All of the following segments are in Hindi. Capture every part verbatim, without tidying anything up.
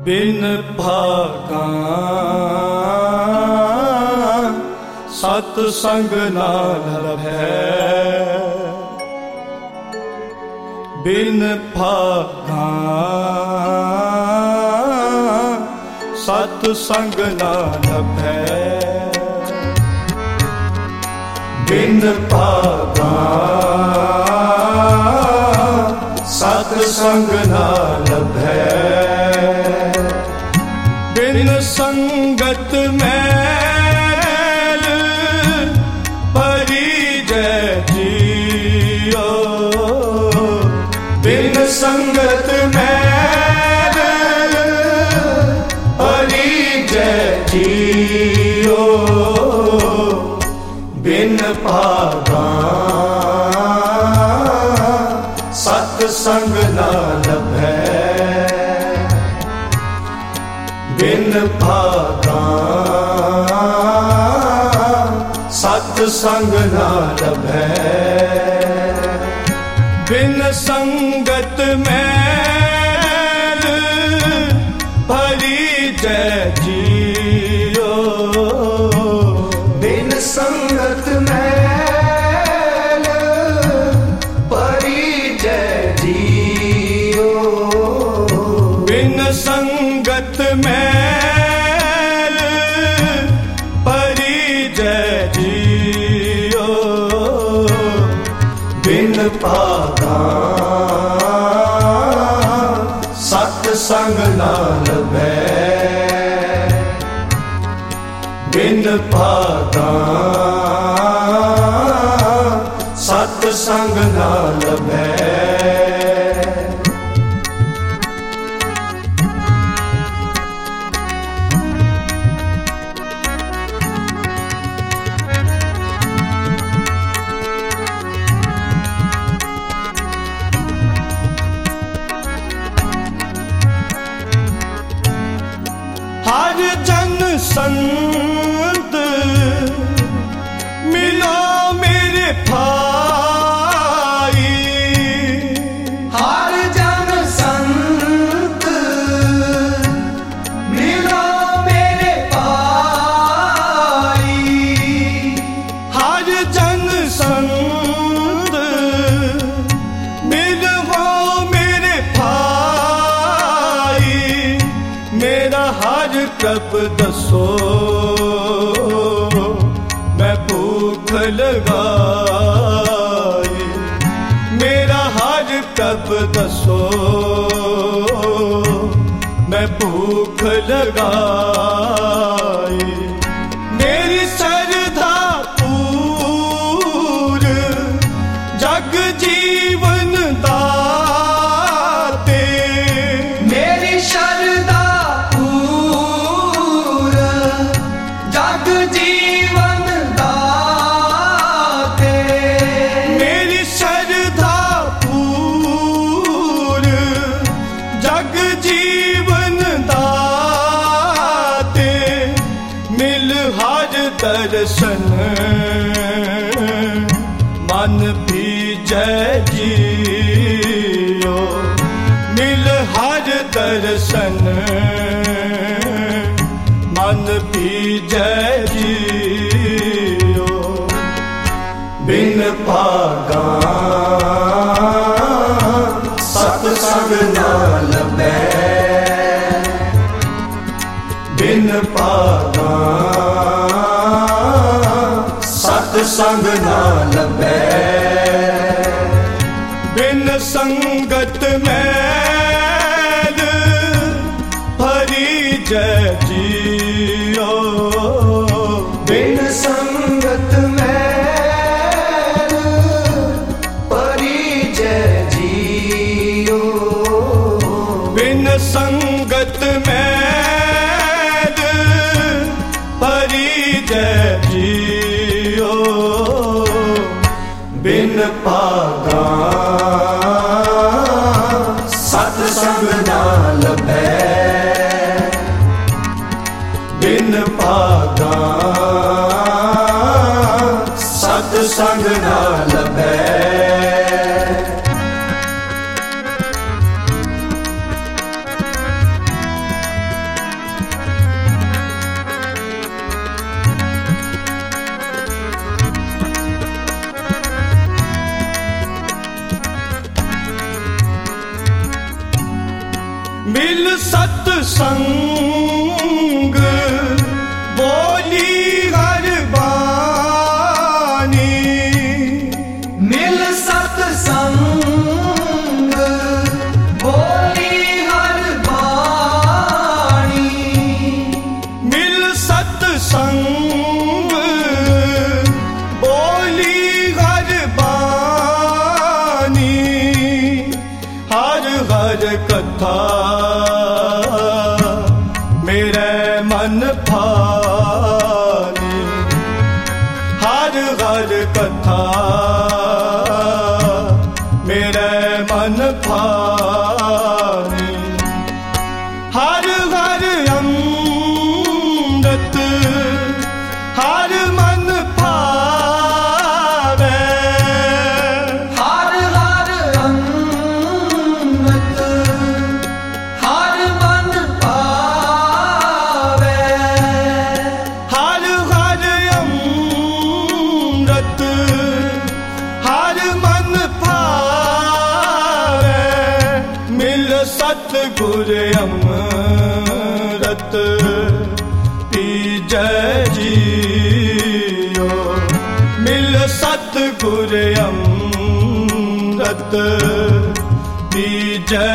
बिन भागा सतसंग ना लभै, बिन भागा सतसंग ना लभै, बिन भागा सतसंग ना लभै, बिन संगत मैल परिजय जियो, बिन संगत मैल परिजय जियो, बिन भागा सतसंग ना लभै, बिन भागा सतसंग ना लभै, बिन संगत मैल परिजय जियो, बिन संगत मैल परिजय जियो, बिन संगत मैल परिजय जियो, बिन भागा सतसंग ना लभै, बिन भागा सतसंग ना लभै, हर जन संत मिलो मेरे भाई, हर जन संत मिलो मेरे भाई, हर जन संत मिलो मेरे भाई, मेरा हर कब दसो मैं भूख लगाई, मेरा हर कब दसो मैं भूख लगाई, मेरी श्रद्धा पूर जग जीवन दाते, मेरी श्रद्धा पूर जग जीवन दाते, मेरी श्रद्धा पूर जग जीवन दाते, मिल हर दर्शन मन भीजै जियो, मिल हर दर्शन मन भीजै जियो, बिन भागा सतसंग ना लभै, बिन भागा सतसंग ना लभै, बिन संगत मैल परिजय जियो, बिन संगत मैल परिजय जियो, बिन संगत मैल परिजय जियो, बिन भागा सतसंग ना लभै, बिन भागा सतसंग ना लभै, मिल सत्संग बोली हर बानी, मिल सत्संग बोली हर बानी, मिल सत्संग बोली हर बानी, हर हर कथा मेरे मन भानी, हर हर कथा मेरे मन भानी, हर हर अमृत हर मन भावे, हर हर अमृत हर मन भावे, हर हर अमृत हर मन भावे, मिल सतगुर अमृत पीजै जियो, मिल सतगुर अमृत पीजै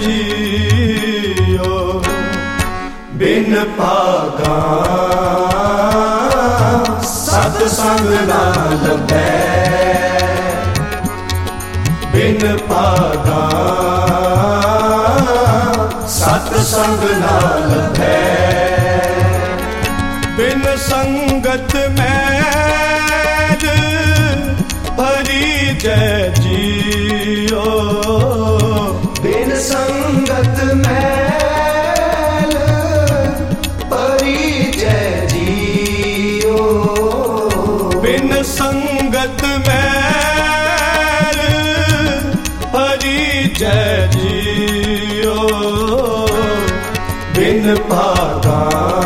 जियो, बिन भागा सत्संग ना लभै, बिन भागा सत्संग ना लभै, बिन संगत मैल भरी जय जियो, बिन संगत मैल भरी जय जियो, बिन संगत मैल भरी जय जियो, बिन भागा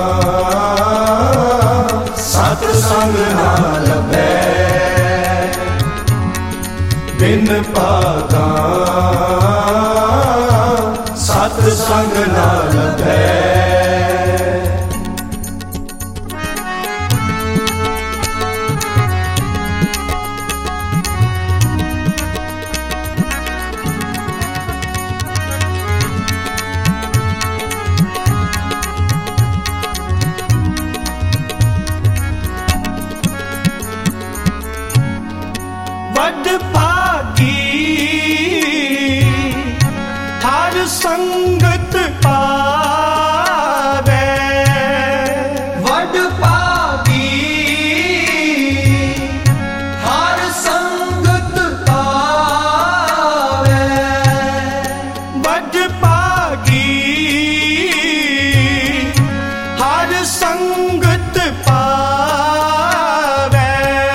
सत्संग ना लभै, बिन भागा सत्संग ना लभै, बड़ भागी हर संगत पावे, बड़ भागी हर संगत पावे, बड़ भागी हर संगत पावे,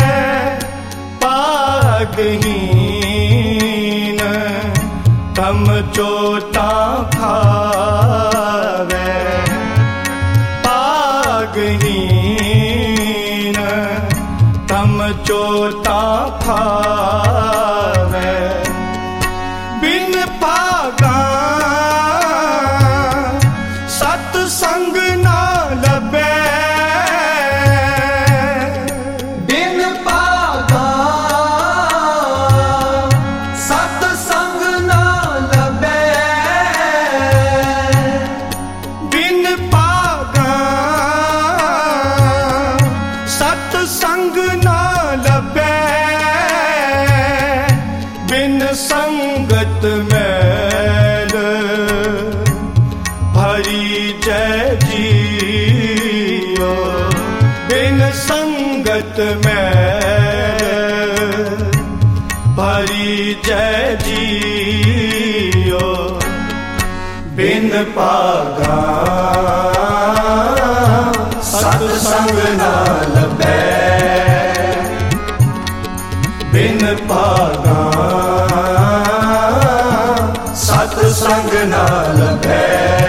पागहीन तम चोटा खावे, पागहीन तम चोटा खावे, बिन भागा सत्संग ना लभै, बिन भागा सत्संग ना लभै, बिन भागा सत्संग ना लभै, बिन संगत मैल भरी जय जियो, बिन संगत मैल भरी जय जियो, बिन भागा सत्संग ना लभै, बिन भागा सत्संग ना लभै,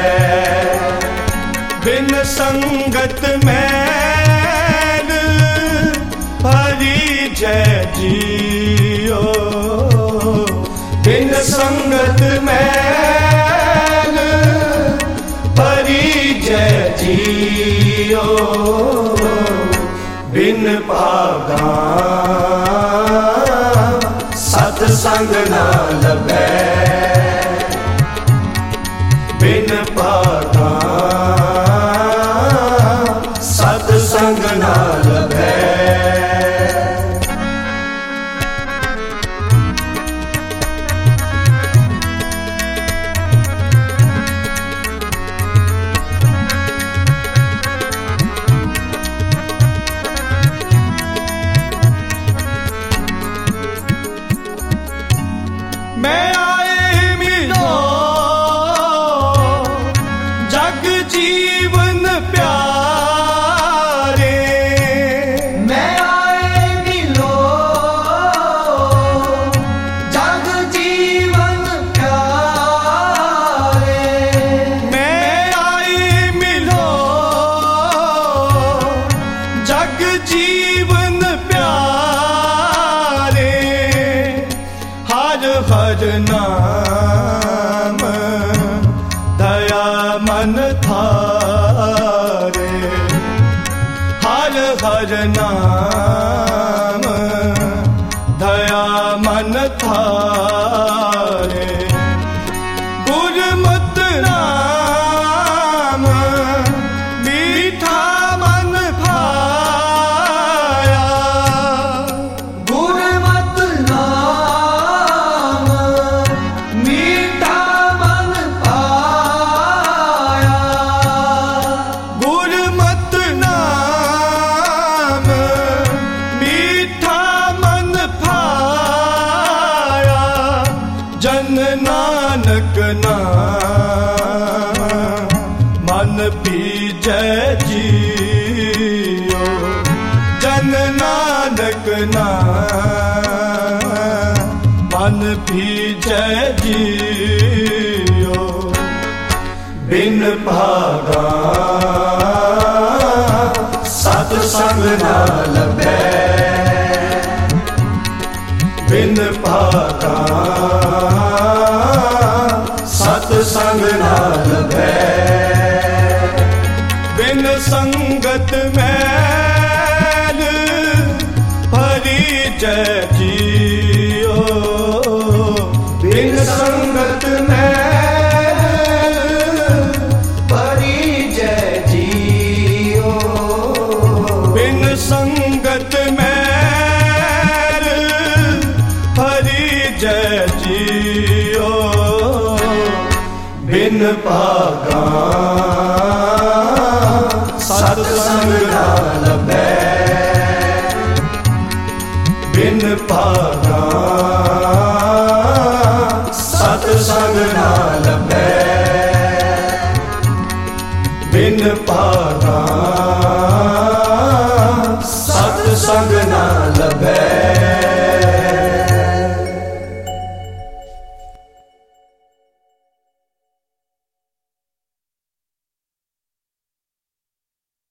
बिन संगत मैल भरी जय जियो, बिन संगत मैल बिन भागा सत संग ना लभै बिन भागा सत संग ना लभै मैं आए मिलो जग जीवन प्यारे मैं आए मिलो जग जीवन प्यारे मैं आए मिलो जग जीवन प्यारे हर हर नाम दया मन थारे हर हर नाम दया मन थारे गुरमत नाम मीठा मन भाया गुरमत नाम मीठा मन पाया गुरमत नाम मीठा मन भाया जन नानक नाम मन पीजै जियो जन नानक नाम मन पीजै जियो बिन भागा सत संग ना लभै बिन भागा सत संग ना लभै बिन संगत मैल भरी जय जियो बिन संगत मैल परिजय जियो बिन संगत मैल भरी जय जियो बिन भागा सत संग ना लभै बिन भागा सत संग ना लभै बिन भागा सत संग ना लभै।